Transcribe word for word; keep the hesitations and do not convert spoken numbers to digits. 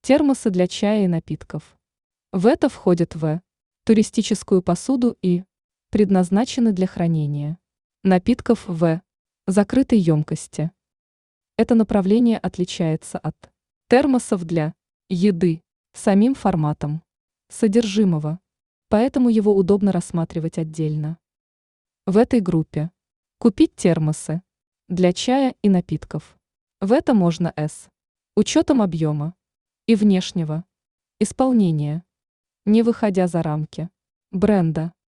Термосы для чая и напитков. В это входит В. Туристическую посуду и предназначены для хранения напитков в закрытой емкости. Это направление отличается от термосов для еды самим форматом содержимого, поэтому его удобно рассматривать отдельно. В этой группе купить термосы для чая и напитков. В это можно с учетом объема и внешнего исполнения, не выходя за рамки бренда.